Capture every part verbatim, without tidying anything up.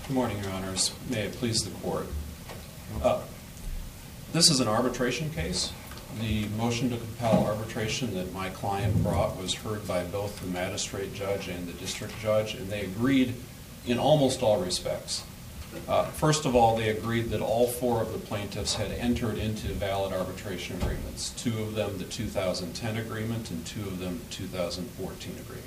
Good morning, Your Honors. May it please the Court. Uh, this is an arbitration case. The motion to compel arbitration that my client brought was heard by both the magistrate judge and the district judge, and they agreed in almost all respects. Uh, first of all, they agreed that all four of the plaintiffs had entered into valid arbitration agreements, two of them the two thousand ten agreement and two of them the two thousand fourteen agreement.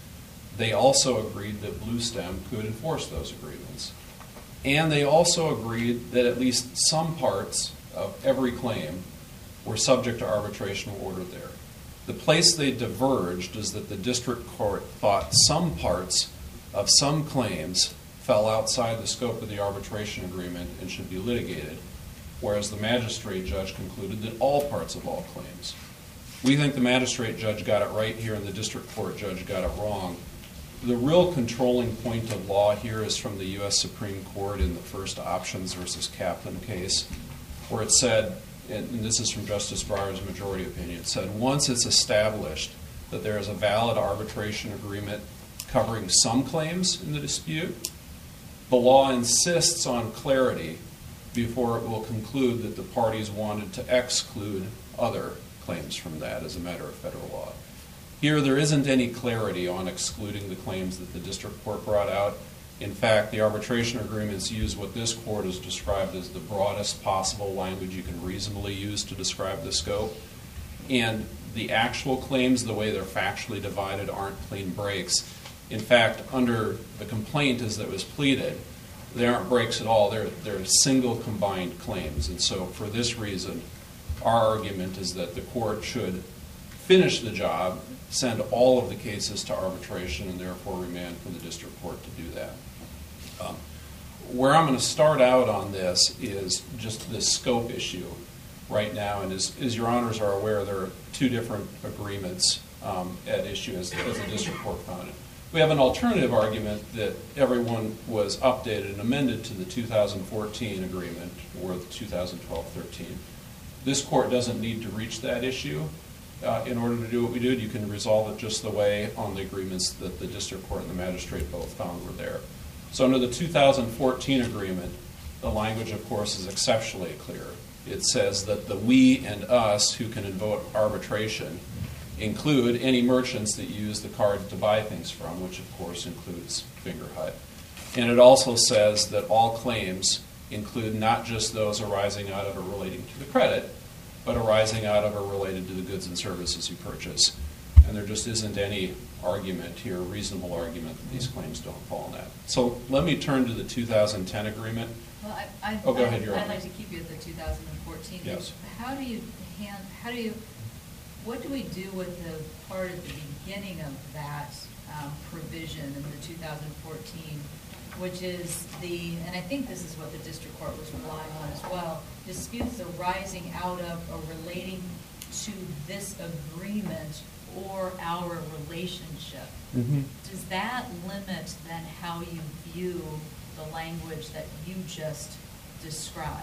They also agreed that Bluestem could enforce those agreements. And they also agreed that at least some parts of every claim were subject to arbitration order there. The place they diverged is that the district court thought some parts of some claims fell outside the scope of the arbitration agreement and should be litigated, whereas the magistrate judge concluded that all parts of all claims. We think the magistrate judge got it right here and the district court judge got it wrong. The real controlling point of law here is from the U S Supreme Court in the First Options versus Kaplan case, where it said, and this is from Justice Breyer's majority opinion, it said once it's established that there is a valid arbitration agreement covering some claims in the dispute, the law insists on clarity before it will conclude that the parties wanted to exclude other claims from that as a matter of federal law. Here, there isn't any clarity on excluding the claims that the district court brought out. In fact, the arbitration agreements use what this court has described as the broadest possible language you can reasonably use to describe the scope. And the actual claims, the way they're factually divided, aren't clean breaks. In fact, under the complaint as that was pleaded, they aren't breaks at all. They're, they're single combined claims. And so for this reason, our argument is that the court should finish the job, send all of the cases to arbitration, and therefore remand for the district court to do that. Um, where I'm going to start out on this is just this scope issue right now, and as, as your honors are aware, there are two different agreements um, at issue as, as the district court found it. We have an alternative argument that everyone was updated and amended to the two thousand fourteen agreement or the two thousand twelve thirteen. This court doesn't need to reach that issue. Uh, in order to do what we did, you can resolve it just the way on the agreements that the district court and the magistrate both found were there. So under the two thousand fourteen agreement, the language, of course, is exceptionally clear. It says that the we and us who can invoke arbitration include any merchants that use the card to buy things from, which, of course, includes Fingerhut. And it also says that all claims include not just those arising out of or relating to the credit, but arising out of or related to the goods and services you purchase. And there just isn't any argument here, reasonable argument, that these claims don't fall in that. So let me turn to the two thousand ten agreement. Well, I, I, oh, go I, ahead, Your I'd Honor. like to keep you at the two thousand fourteen. Yes. How do you hand, how do you, what do we do with the part at the beginning of that um, provision in the two thousand fourteen, which is the, and I think this is what the district court was relying on as well, disputes arising out of or relating to this agreement or our relationship. Mm-hmm. Does that limit then how you view the language that you just described?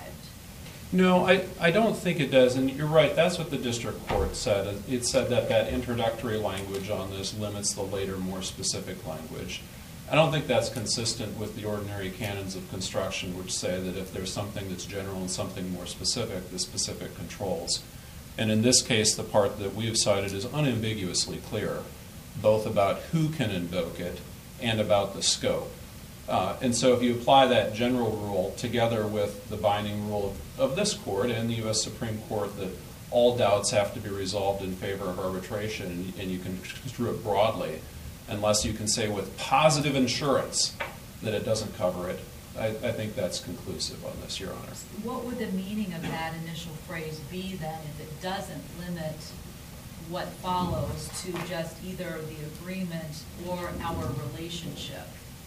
No, I, I don't think it does, and you're right, that's what the district court said. It said that that introductory language on this limits the later, more specific language. I don't think that's consistent with the ordinary canons of construction, which say that if there's something that's general and something more specific, the specific controls. And in this case, the part that we've cited is unambiguously clear, both about who can invoke it and about the scope. Uh, and so if you apply that general rule together with the binding rule of, of this court and the U S Supreme Court that all doubts have to be resolved in favor of arbitration, and, and you can construe it broadly, unless you can say with positive assurance that it doesn't cover it, I, I think that's conclusive on this, Your Honor. What would the meaning of that initial phrase be then if it doesn't limit what follows to just either the agreement or our relationship?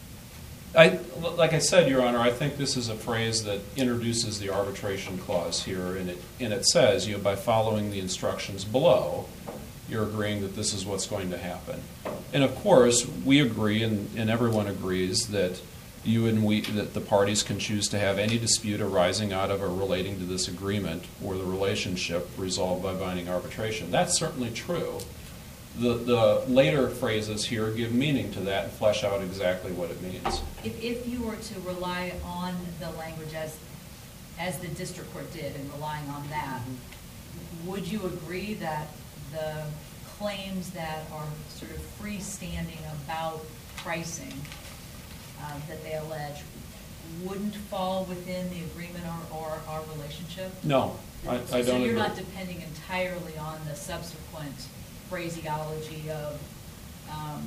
I, like I said, Your Honor, I think this is a phrase that introduces the arbitration clause here, and it, and it says, you know, by following the instructions below, you're agreeing that this is what's going to happen. And of course, we agree, and, and everyone agrees, that you and we, that the parties can choose to have any dispute arising out of or relating to this agreement or the relationship resolved by binding arbitration. That's certainly true. The, the later phrases here give meaning to that and flesh out exactly what it means. If, if you were to rely on the language as, as the district court did and relying on that, mm-hmm. would you agree that the claims that are sort of freestanding about pricing um, that they allege wouldn't fall within the agreement or, or our relationship? No, I, I don't agree. So you're not depending entirely on the subsequent phraseology of um,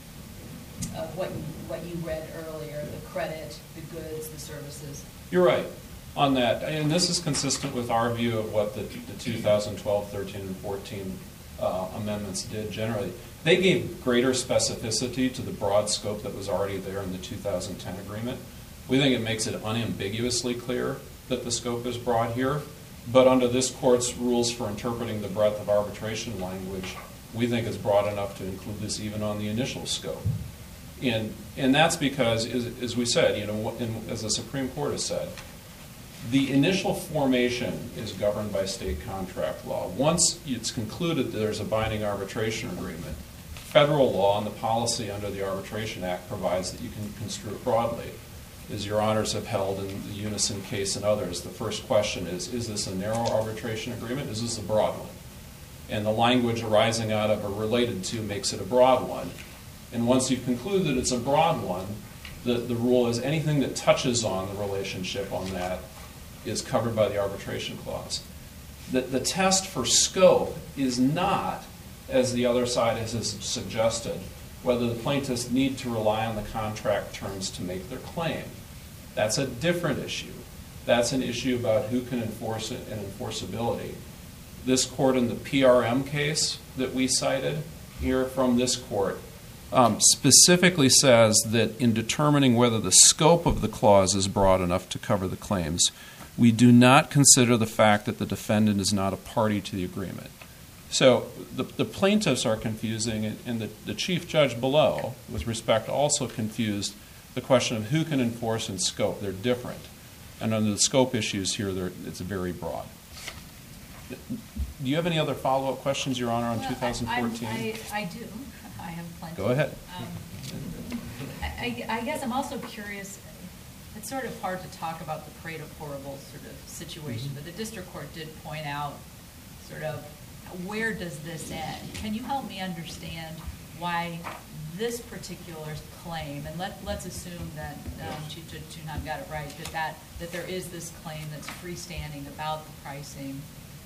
of what you, what you read earlier, the credit, the goods, the services. You're right on that, and this is consistent with our view of what the, the two thousand twelve, thirteen, and fourteen uh, amendments did generally. They gave greater specificity to the broad scope that was already there in the two thousand ten agreement. We think it makes it unambiguously clear that the scope is broad here, but under this court's rules for interpreting the breadth of arbitration language, we think it's broad enough to include this even on the initial scope. And, and that's because, as, as we said, you know, in, as the Supreme Court has said, the initial formation is governed by state contract law. Once it's concluded that there's a binding arbitration agreement, federal law and the policy under the Arbitration Act provides that you can construe it broadly. As your honors have held in the Unison case and others, the first question is, is this a narrow arbitration agreement? Is this a broad one? And the language arising out of or related to makes it a broad one. And once you've concluded that it's a broad one, the, the rule is anything that touches on the relationship on that is covered by the arbitration clause. The, the test for scope is not, as the other side has suggested, whether the plaintiffs need to rely on the contract terms to make their claim. That's a different issue. That's an issue about who can enforce it and enforceability. This court in the P R M case that we cited here from this court um, specifically says that in determining whether the scope of the clause is broad enough to cover the claims, we do not consider the fact that the defendant is not a party to the agreement. So the, the plaintiffs are confusing, and, and the, the chief judge below, with respect, also confused the question of who can enforce and scope. They're different. And under the scope issues here, it's very broad. Do you have any other follow-up questions, Your Honor, on well, two thousand fourteen? I, I, I do. I have plenty. Go ahead. Um, I, I guess I'm also curious. It's sort of hard to talk about the parade of horribles sort of situation, mm-hmm. but the district court did point out sort of where does this end? Can you help me understand why this particular claim, and let, let's assume that um, Chief Judge Thunheim got it right, that, that, that there is this claim that's freestanding about the pricing.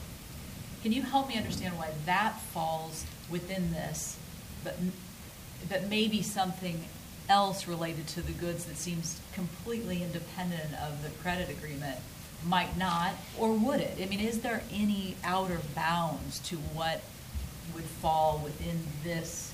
Can you help me understand why that falls within this, but, but maybe something else related to the goods that seems completely independent of the credit agreement might not, or would it? I mean, is there any outer bounds to what would fall within this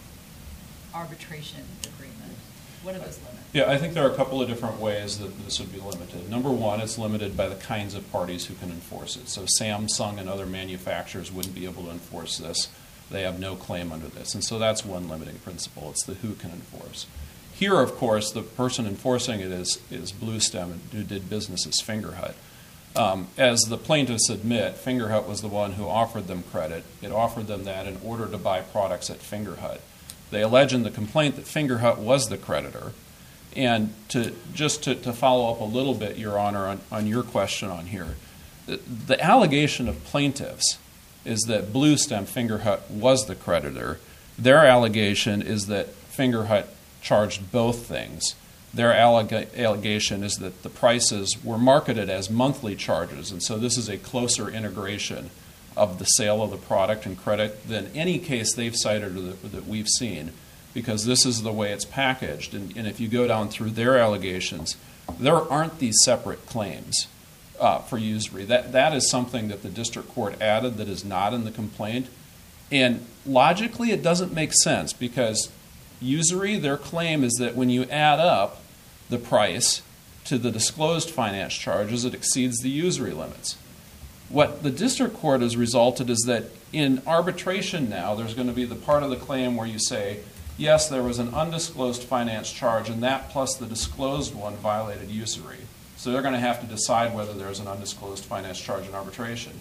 arbitration agreement? What are those limits? Yeah, I think there are a couple of different ways that this would be limited. Number one, it's limited by the kinds of parties who can enforce it. So Samsung and other manufacturers wouldn't be able to enforce this. They have no claim under this. And so that's one limiting principle. It's the who can enforce. Here, of course, the person enforcing it is, is Bluestem, who did business as Fingerhut. Um, as the plaintiffs admit, Fingerhut was the one who offered them credit. It offered them that in order to buy products at Fingerhut. They allege in the complaint that Fingerhut was the creditor. And to just to, to follow up a little bit, Your Honor, on, on your question on here, the, the allegation of plaintiffs is that Bluestem, Fingerhut, was the creditor. Their allegation is that Fingerhut charged both things. Their alleg- allegation is that the prices were marketed as monthly charges, and so this is a closer integration of the sale of the product and credit than any case they've cited or that, that we've seen, because this is the way it's packaged. And, and if you go down through their allegations, there aren't these separate claims uh, for usury. That, that is something that the district court added that is not in the complaint. And logically, it doesn't make sense, because usury, their claim is that when you add up the price to the disclosed finance charges, it exceeds the usury limits. What the district court has resulted is that in arbitration now, there's going to be the part of the claim where you say, yes, there was an undisclosed finance charge, and that plus the disclosed one violated usury. So they're going to have to decide whether there's an undisclosed finance charge in arbitration.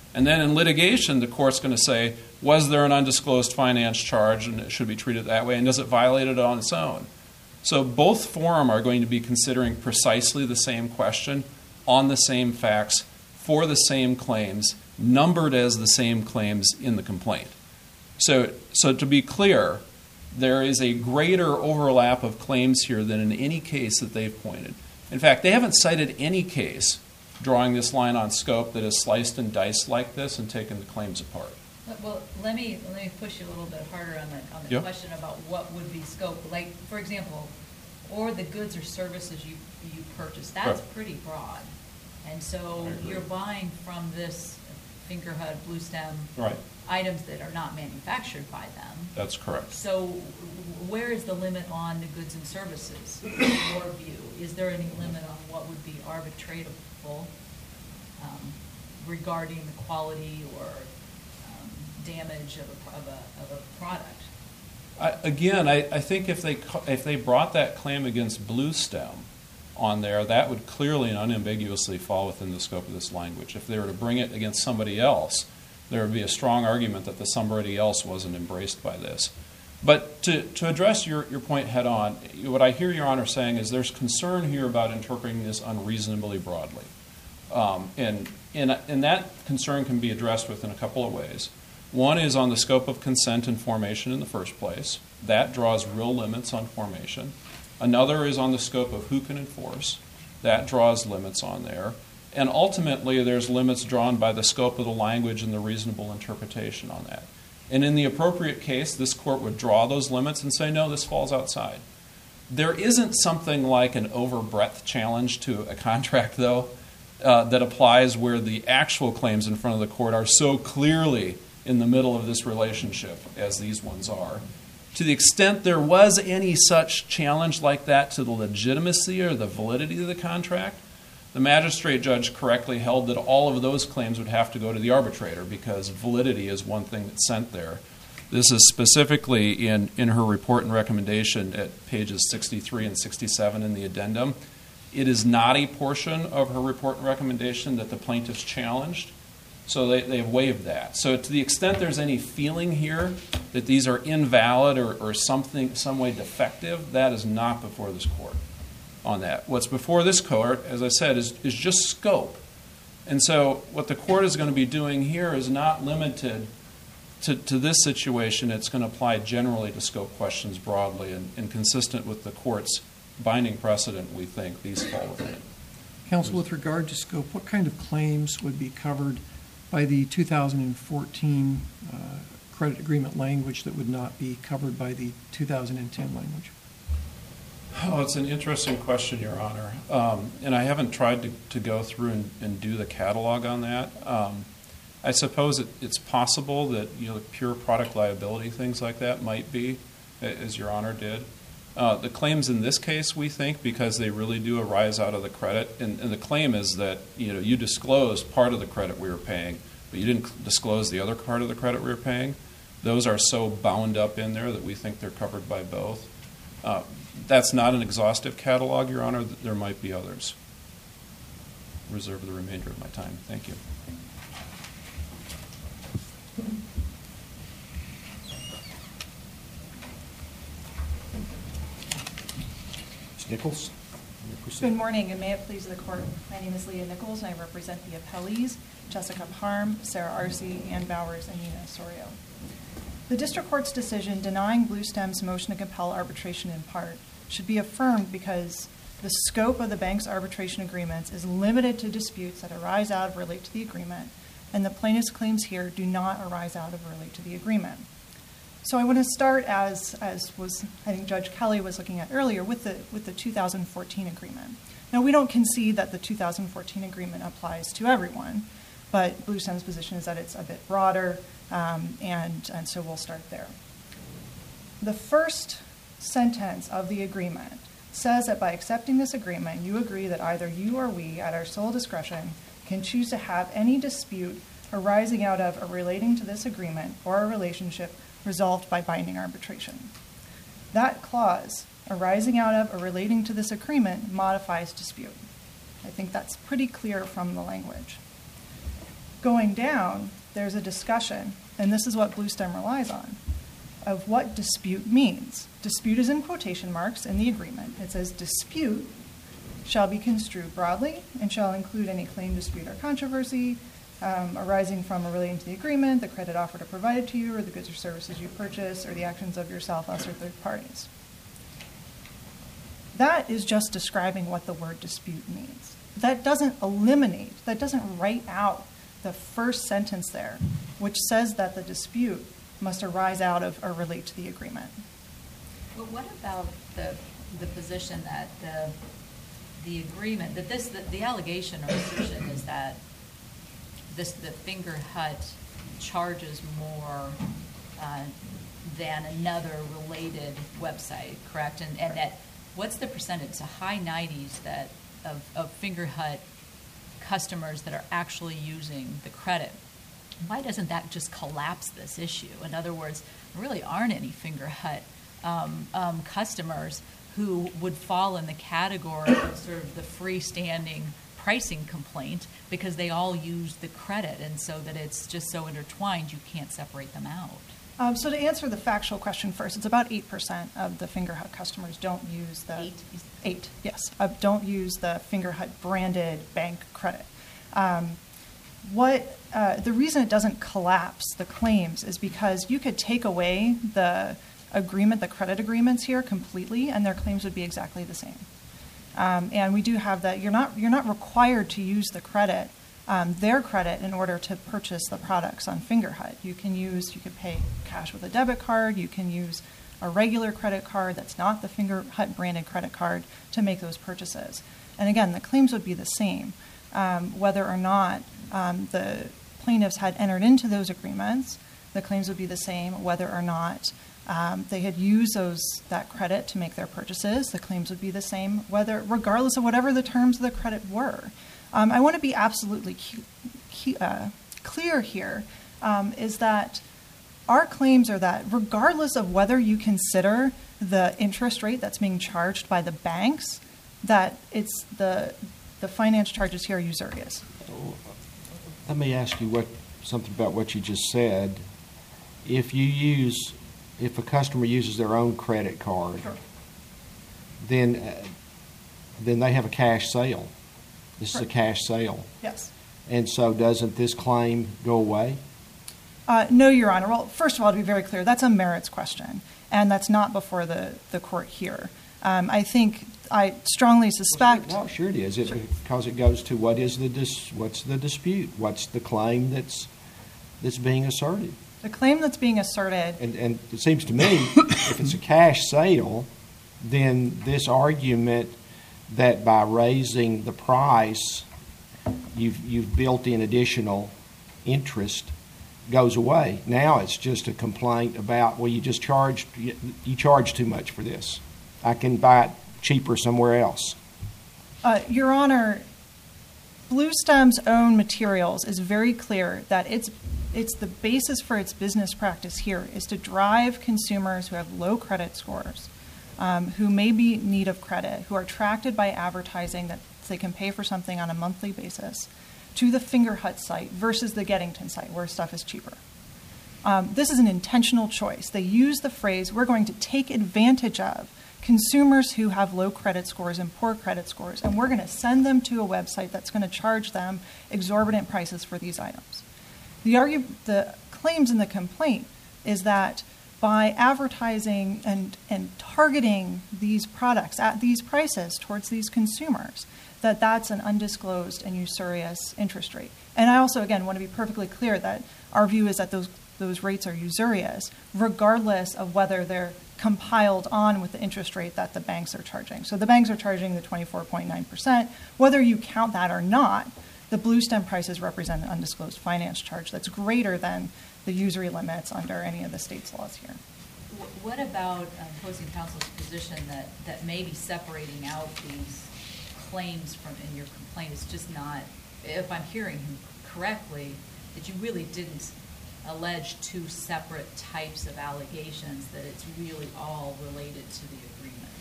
And then in litigation, the court's going to say, was there an undisclosed finance charge and it should be treated that way, and does it violate it on its own? So both forum are going to be considering precisely the same question on the same facts for the same claims, numbered as the same claims in the complaint. So, so to be clear, there is a greater overlap of claims here than in any case that they've pointed. In fact, they haven't cited any case drawing this line on scope that is sliced and diced like this and taken the claims apart. Well, let me let me push you a little bit harder on the on the Yep. question about what would be scope. Like, for example, or the goods or services you you purchase. That's Right. pretty broad, and so I agree. you're buying from this Fingerhut, Blue Stem Right. items that are not manufactured by them. That's correct. So, w- where is the limit on the goods and services? In your view, is there any limit on what would be arbitratable um, regarding the quality or um, damage of a, of a of a product? I, again, I, I think if they ca- if they brought that claim against Blue Stem on there, that would clearly and unambiguously fall within the scope of this language. If they were to bring it against somebody else, there would be a strong argument that the somebody else wasn't embraced by this. But to, to address your, your point head on, what I hear Your Honor saying is there's concern here about interpreting this unreasonably broadly. Um, and, and, and that concern can be addressed within a couple of ways. One is on the scope of consent and formation in the first place. That draws real limits on formation. Another is on the scope of who can enforce. That draws limits on there. And ultimately, there's limits drawn by the scope of the language and the reasonable interpretation on that. And in the appropriate case, this court would draw those limits and say, no, this falls outside. There isn't something like an overbreadth challenge to a contract, though, uh, that applies where the actual claims in front of the court are so clearly in the middle of this relationship as these ones are. To the extent there was any such challenge like that to the legitimacy or the validity of the contract, the magistrate judge correctly held that all of those claims would have to go to the arbitrator because validity is one thing that's sent there. This is specifically in, in her report and recommendation at pages sixty-three and sixty-seven in the addendum. It is not a portion of her report and recommendation that the plaintiffs challenged, so they, they have waived that. So to the extent there's any feeling here that these are invalid or, or something, some way defective, that is not before this court on that. What's before this court, as I said, is, is just scope. And so what the court is going to be doing here is not limited to, to this situation. It's going to apply generally to scope questions broadly and, and consistent with the court's binding precedent, we think these fall within it. Counsel, with regard to scope, what kind of claims would be covered by the two thousand fourteen uh, credit agreement language that would not be covered by the two thousand ten language? Oh, it's an interesting question, Your Honor. Um, and I haven't tried to, to go through and, and do the catalog on that. Um, I suppose it, it's possible that, you know, pure product liability, things like that might be, as Your Honor did. Uh, the claims in this case, we think, because they really do arise out of the credit, and, and the claim is that, you know, you disclosed part of the credit we were paying, but you didn't disclose the other part of the credit we were paying. Those are so bound up in there that we think they're covered by both. Uh, that's not an exhaustive catalog, Your Honor. There might be others. Reserve the remainder of my time. Thank you. Miz Nichols, you may proceed. Good morning, and may it please the court. My name is Leah Nichols, and I represent the appellees, Jessica Parham, Sarah Arce, Ann Bowers, and Nina Osorio. The district court's decision denying Blue Stem's motion to compel arbitration in part should be affirmed because the scope of the bank's arbitration agreements is limited to disputes that arise out of or relate to the agreement, and the plaintiff's claims here do not arise out of or relate to the agreement. So I want to start, as as was I think Judge Kelly was looking at earlier, with the with the two thousand fourteen agreement. Now, we don't concede that the two thousand fourteen agreement applies to everyone, but Blue Stem's position is that it's a bit broader, um, and and so we'll start there. The first sentence of the agreement says that by accepting this agreement, you agree that either you or we, at our sole discretion, can choose to have any dispute arising out of or relating to this agreement or a relationship resolved by binding arbitration. That clause, arising out of or relating to this agreement, modifies dispute. I think that's pretty clear from the language. Going down, there's a discussion, and this is what Bluestem relies on, of what dispute means. Dispute is in quotation marks in the agreement. It says dispute shall be construed broadly and shall include any claim, dispute, or controversy um, arising from or relating to the agreement, the credit offered or provided to you, or the goods or services you purchase, or the actions of yourself, us, or third parties. That is just describing what the word dispute means. That doesn't eliminate, that doesn't write out the first sentence there, which says that the dispute must arise out of or relate to the agreement. Well, what about the, the position that the, the agreement, that this, the, the allegation or assertion is that this, the Finger Hut charges more uh, than another related website, correct? And, and that, what's the percentage? It's a high nineties that of, of Finger Hut customers that are actually using the credit. Why doesn't that just collapse this issue? In other words, there really aren't any Finger Hut um, um, customers who would fall in the category of sort of the freestanding pricing complaint because they all use the credit, and so that it's just so intertwined you can't separate them out. Um, so to answer the factual question first, it's about eight percent of the Finger Hut customers don't use the... Eight? Eight, yes. Uh, don't use the Finger Hut branded bank credit. Um, what uh, the reason it doesn't collapse the claims is because you could take away the agreement, the credit agreements here completely, and their claims would be exactly the same. Um, and we do have that. You're not you're not required to use the credit, um, their credit, in order to purchase the products on Finger Hut. You can use you could pay cash with a debit card. You can use a regular credit card that's not the Finger Hut branded credit card to make those purchases. And again, the claims would be the same, um, whether or not um, the plaintiffs had entered into those agreements. The claims would be the same, whether or not um, they had used those that credit to make their purchases. The claims would be the same, whether regardless of whatever the terms of the credit were. Um, I want to be absolutely cu- cu- uh, clear here, um, is that our claims are that regardless of whether you consider the interest rate that's being charged by the banks, that it's the the finance charges here are usurious. Let me ask you what something about what you just said. If you use, if a customer uses their own credit card, Sure. then uh, then they have a cash sale. This is a cash sale, Yes. and so doesn't this claim go away? Uh, no, Your Honor. Well, first of all, to be very clear, that's a merits question, and that's not before the, the court here. Um, I think I strongly suspect. No, sure it is. It, because it goes to what is the dis, what's the dispute? What's the claim that's that's being asserted? The claim that's being asserted. And and it seems to me, if it's a cash sale, then this argument that by raising the price, you've you've built in additional interest goes away. Now it's just a complaint about, well, you just charged, you, you charge too much for this. I can buy it cheaper somewhere else. Uh, Your Honor, Bluestem's own materials is very clear that it's it's the basis for its business practice here is to drive consumers who have low credit scores, um, who may be in need of credit, who are attracted by advertising that they can pay for something on a monthly basis, to the Finger Hut site versus the Geddington site where stuff is cheaper. Um, this is an intentional choice. They use the phrase, we're going to take advantage of consumers who have low credit scores and poor credit scores, and we're going to send them to a website that's going to charge them exorbitant prices for these items. The, argue, the claims in the complaint is that by advertising and, and targeting these products at these prices towards these consumers, that that's an undisclosed and usurious interest rate. And I also, again, want to be perfectly clear that our view is that those those rates are usurious, regardless of whether they're compiled on with the interest rate that the banks are charging. So the banks are charging the twenty-four point nine percent. Whether you count that or not, the Bluestem prices represent an undisclosed finance charge that's greater than the usury limits under any of the state's laws here. What about um, opposing counsel's position that, that maybe separating out these claims from in your complaint is just not, if I'm hearing him correctly, that you really didn't allege two separate types of allegations, that it's really all related to the agreement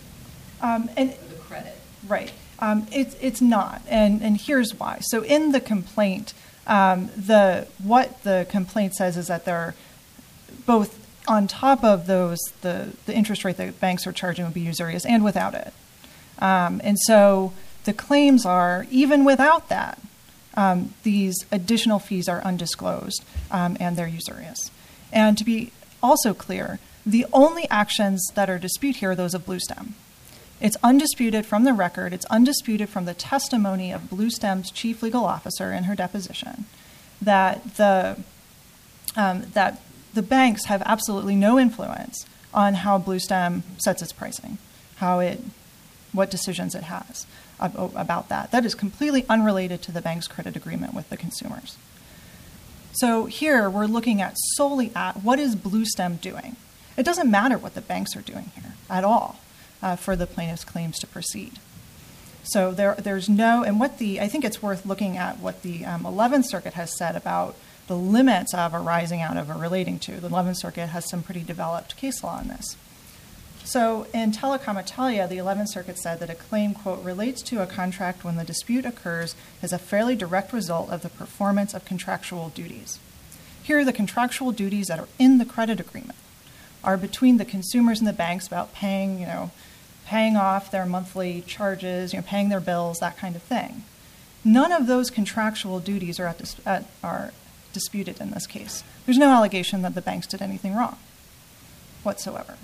Um, and or the credit? Right. Um, it's it's not, and and here's why. So in the complaint, Um, the what the complaint says is that they're both on top of those, the, the interest rate that banks are charging would be usurious and without it. Um, and so the claims are, even without that, um, these additional fees are undisclosed um, and they're usurious. And to be also clear, the only actions that are disputed here are those of Bluestem. It's undisputed from the record, it's undisputed from the testimony of Bluestem's chief legal officer in her deposition that the um, that the banks have absolutely no influence on how Bluestem sets its pricing, how it, what decisions it has about that. That is completely unrelated to the bank's credit agreement with the consumers. So here we're looking at solely at what is Bluestem doing. It doesn't matter what the banks are doing here at all uh, for the plaintiff's claims to proceed. So there, there's no, and what the, I think it's worth looking at what the um, eleventh Circuit has said about the limits of arising out of or relating to. The eleventh Circuit has some pretty developed case law on this. So in Telecom Italia, the eleventh Circuit said that a claim, quote, relates to a contract when the dispute occurs as a fairly direct result of the performance of contractual duties. Here, the contractual duties that are in the credit agreement are between the consumers and the banks about paying, you know, paying off their monthly charges, you know, paying their bills, that kind of thing. None of those contractual duties are, at dis- at, are disputed in this case. There's no allegation that the banks did anything wrong whatsoever.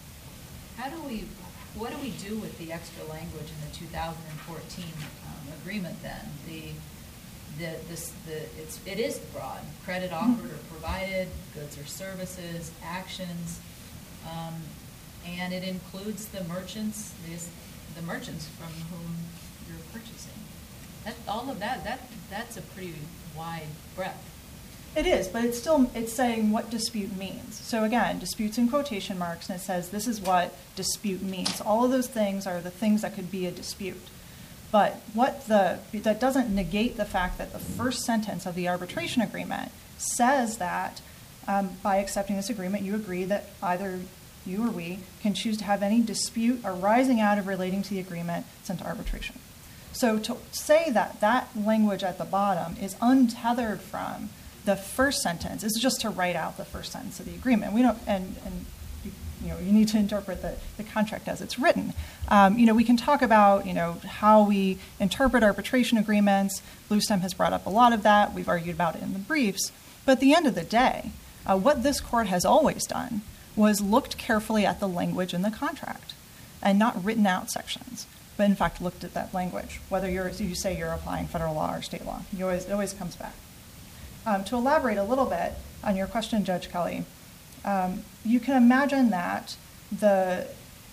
How do we, what do we do with the extra language in the two thousand fourteen um, agreement then? The, the, this, the, it's, it is broad. Credit offered or provided, goods or services, actions, um, and it includes the merchants, these, the merchants from whom you're purchasing. That, all of that, that, that's a pretty wide breadth. It is, but it's still, it's saying what dispute means. So again, disputes in quotation marks, and it says this is what dispute means. All of those things are the things that could be a dispute. But what the, that doesn't negate the fact that the first sentence of the arbitration agreement says that um, by accepting this agreement, you agree that either you or we can choose to have any dispute arising out of relating to the agreement sent to arbitration. So to say that that language at the bottom is untethered from the first sentence is just to write out the first sentence of the agreement. We don't, and, and you know, you need to interpret the, the contract as it's written. Um, you know, we can talk about, you know, how we interpret arbitration agreements. Bluestem has brought up a lot of that. We've argued about it in the briefs. But at the end of the day, uh, what this court has always done was looked carefully at the language in the contract and not written out sections, but in fact looked at that language, whether you're, you say you're applying federal law or state law. You always, it always comes back. Um, to elaborate a little bit on your question, Judge Kelly, um, you can imagine that the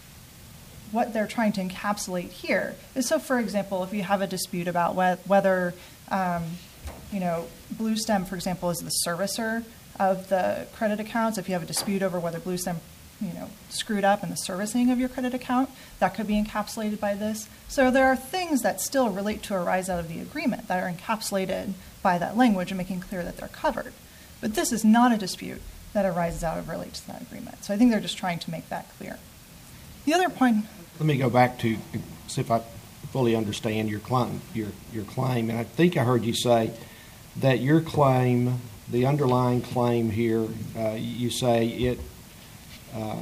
what they're trying to encapsulate here is, so for example, if you have a dispute about wh- whether, um, you know, Bluestem, for example, is the servicer of the credit accounts, if you have a dispute over whether Bluestem, you know, screwed up in the servicing of your credit account, that could be encapsulated by this. So there are things that still relate to arise out of the agreement that are encapsulated by that language and making clear that they're covered. But this is not a dispute that arises out of relates to that agreement. So I think they're just trying to make that clear. The other point... Let me go back to see if I fully understand your claim. Your, your claim, and I think I heard you say that your claim, the underlying claim here, uh, you say it, uh,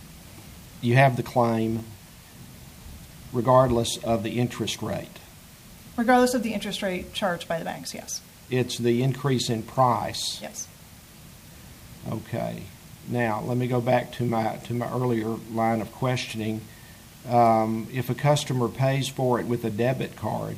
you have the claim regardless of the interest rate. Regardless of the interest rate charged by the banks, yes. It's the increase in price. Yes. Okay. Now, let me go back to my to my earlier line of questioning. Um, if a customer pays for it with a debit card,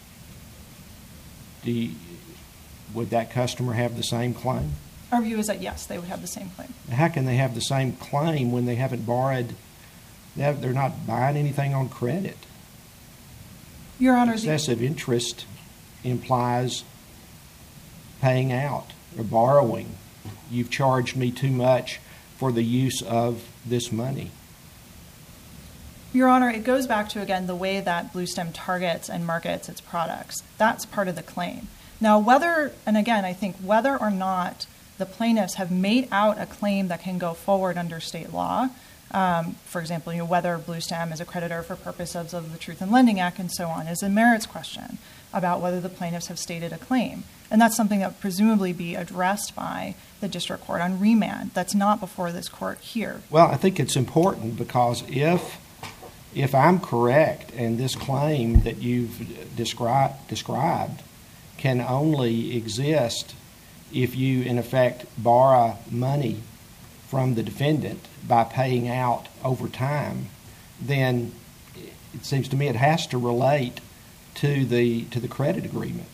do you, would that customer have the same claim? Our view is that, yes, they would have the same claim. How can they have the same claim when they haven't borrowed, they have, they're not buying anything on credit? Your Honor, excessive the, interest implies paying out or borrowing. You've charged me too much for the use of this money. Your Honor, it goes back to, again, the way that Bluestem targets and markets its products. That's part of the claim. Now, whether, and again, I think whether or not the plaintiffs have made out a claim that can go forward under state law, Um, for example, you know, whether Blue Stem is a creditor for purposes of the Truth in Lending Act and so on is a merits question about whether the plaintiffs have stated a claim. And that's something that would presumably be addressed by the district court on remand. That's not before this court here. Well, I think it's important because if if I'm correct and this claim that you've described described can only exist if you, in effect, borrow money from the defendant by paying out over time, then it seems to me it has to relate to the to the credit agreement,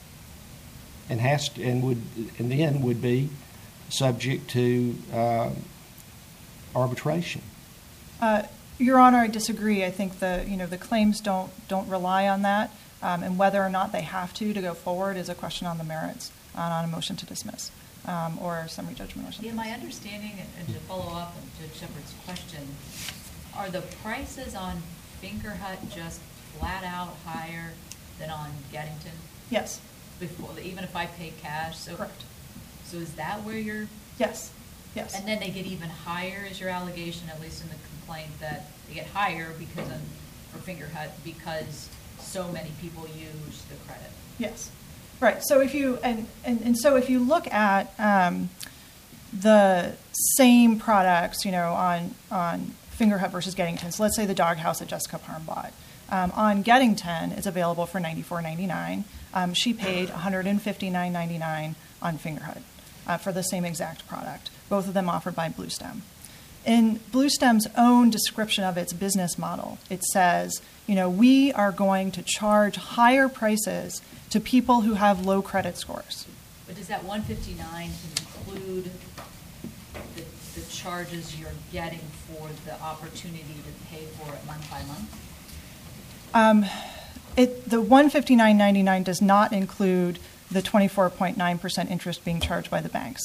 and has to, and would and then would be subject to uh, arbitration. Uh, Your Honor, I disagree. I think the you know the claims don't don't rely on that, um, and whether or not they have to to go forward is a question on the merits, uh, on a motion to dismiss um, or summary judgment or something. Yeah, my understanding, and to follow up on Judge Shepard's question, are the prices on Fingerhut just flat out higher than on Geddington? Yes. Before, even if I pay cash? So, Correct. So is that where you're? Yes. Yes. And then they get even higher, is your allegation, at least in the complaint, that they get higher because on, for Fingerhut because so many people use the credit? Yes. Right. So if you and, and, and so if you look at um, the same products, you know, on on Fingerhut versus Geddington. So let's say the doghouse that Jessica Parham bought. Um, on Geddington, it's available for ninety-four ninety-nine. Um, she paid one hundred fifty-nine ninety-nine on Fingerhut uh, for the same exact product, both of them offered by Blue Stem. In Blue Stem's own description of its business model, it says, you know, we are going to charge higher prices to people who have low credit scores. But does that one fifty-nine include the, the charges you're getting for the opportunity to pay for it month by month? Um, it, the one hundred fifty-nine ninety-nine does not include the twenty-four point nine percent interest being charged by the banks,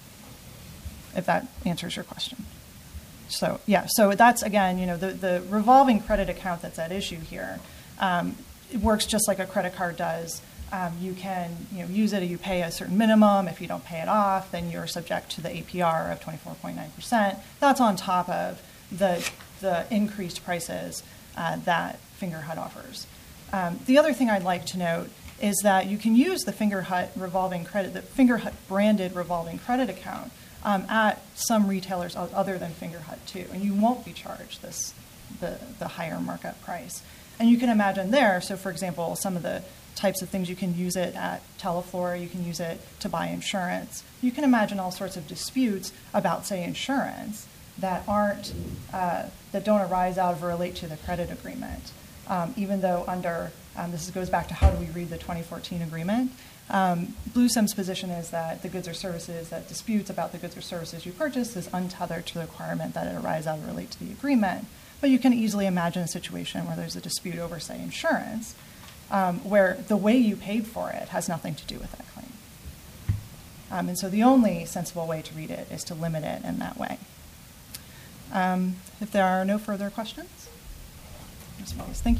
if that answers your question. So, yeah, so that's, again, you know, the, the revolving credit account that's at issue here, um, it works just like a credit card does. Um, you can, you know, use it, or you pay a certain minimum. If you don't pay it off, then you're subject to the A P R of twenty-four point nine percent. That's on top of the, the increased prices uh, that Fingerhut offers. Um, the other thing I'd like to note is that you can use the Fingerhut revolving credit, the Fingerhut branded revolving credit account um, at some retailers other than Fingerhut too, and you won't be charged this the, the higher markup price. And you can imagine there, so for example, some of the types of things you can use it at Teleflora, you can use it to buy insurance. You can imagine all sorts of disputes about, say, insurance that aren't, uh, that don't arise out of or relate to the credit agreement. Um, even though under, um, this goes back to how do we read the twenty fourteen agreement, um, Blue Stem's position is that the goods or services, that disputes about the goods or services you purchase is untethered to the requirement that it arise out or relate to the agreement. But you can easily imagine a situation where there's a dispute over, say, insurance, um, where the way you paid for it has nothing to do with that claim. Um, and so the only sensible way to read it is to limit it in that way. Um, if there are no further questions. Thank you.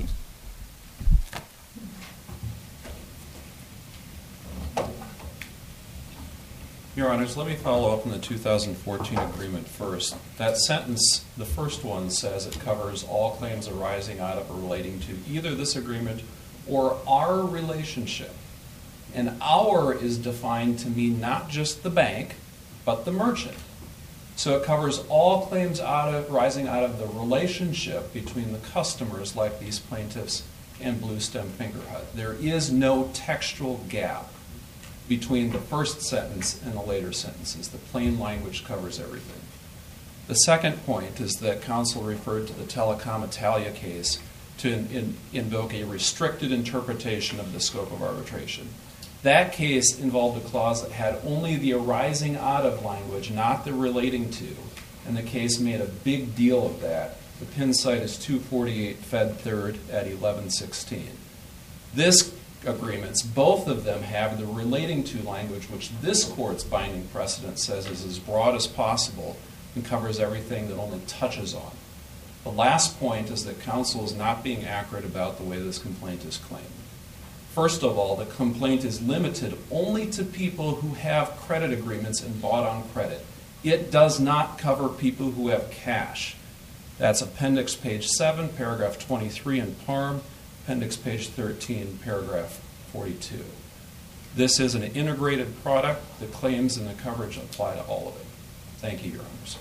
Your Honors, let me follow up on the two thousand fourteen agreement first. That sentence, the first one, says it covers all claims arising out of or relating to either this agreement or our relationship. And our is defined to mean not just the bank, but the merchant. So it covers all claims out of, rising out of the relationship between the customers, like these plaintiffs, and Blue Stem Fingerhut. There is no textual gap between the first sentence and the later sentences. The plain language covers everything. The second point is that counsel referred to the Telecom Italia case to in, in, invoke a restricted interpretation of the scope of arbitration. That case involved a clause that had only the arising out of language, not the relating to, and the case made a big deal of that. The pin site is two forty-eight Fed third at eleven sixteen. This agreements, both of them have the relating to language, which this court's binding precedent says is as broad as possible and covers everything that only touches on. The last point is that counsel is not being accurate about the way this complaint is claimed. First of all, the complaint is limited only to people who have credit agreements and bought on credit. It does not cover people who have cash. That's appendix page seven, paragraph twenty-three in Parm, appendix page thirteen, paragraph forty-two. This is an integrated product. The claims and the coverage apply to all of it. Thank you, Your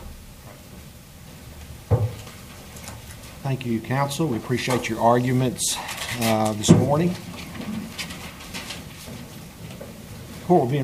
Honors. Thank you, counsel. We appreciate your arguments uh, this morning. Court will be in